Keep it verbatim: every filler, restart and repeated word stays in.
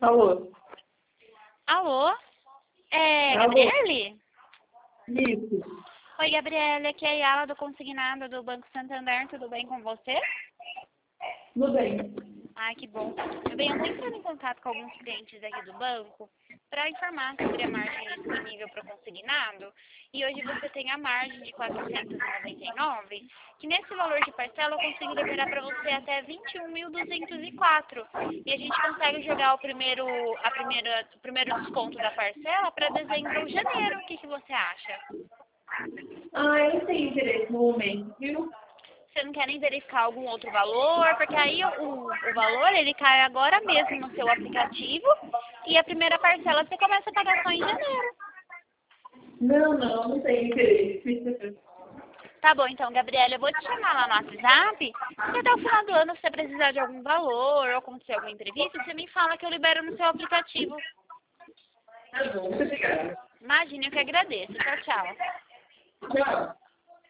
Alô? Alô? É, Alô? Gabriele? Isso. Oi, Gabriele, aqui é a Yala do Consignado do Banco Santander, tudo bem com você? Tudo bem. Ai, que bom. Eu venho entrando em contato com alguns clientes aqui do banco para informar sobre a margem disponível para o consignado. E hoje você tem a margem de quatrocentos e noventa e nove, que nesse valor de parcela eu consigo liberar para você até vinte e um mil duzentos e quatro. E a gente consegue jogar o primeiro, a primeira, o primeiro desconto da parcela para dezembro ou janeiro. O que, que você acha? Ah, eu não tenho interesse no momento, viu? Você não quer nem verificar algum outro valor, porque aí o, o valor ele cai agora mesmo no seu aplicativo e a primeira parcela você começa a pagar só em janeiro. Não, não, não tenho interesse. Tá bom, então, Gabriela, eu vou te chamar lá no WhatsApp e até o final do ano, se você precisar de algum valor ou acontecer alguma entrevista, você me fala que eu libero no seu aplicativo. Tá bom, muito obrigada. Imagina, eu que agradeço. Tchau, tchau. Tchau.